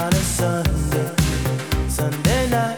on a Sunday night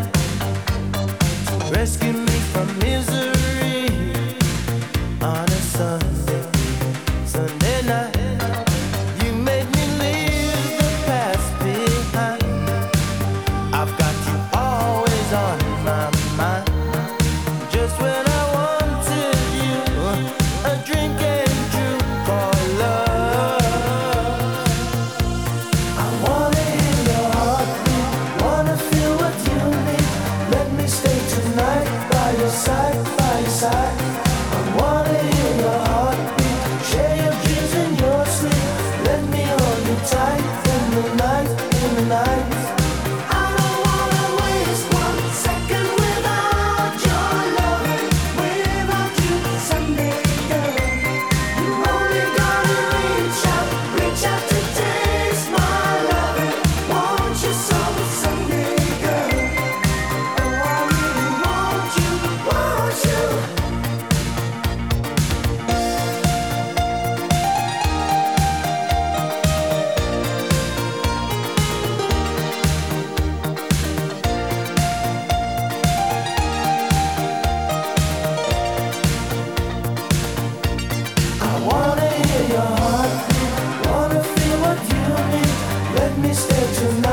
to rescue me from misery on a Sunday night. You made me leave the past behind. I've got you always on my mind. Just when I wanted you, a drink and true for love. I wanna hear your heartbeat, wanna feel what you need. Let me stay tonight by your side, by your side. I wanna hear your heartbeat, share your dreams and your sleep. Let me hold you tight in the night, in the night. I don't wanna waste 1 second without your love, without you, Sunday girl. You only gotta reach out to taste my love. Want you so, Sunday girl. Oh, I really want you, want you. I wanna hear your heartbeat, wanna feel what you need. Let me stay tonight.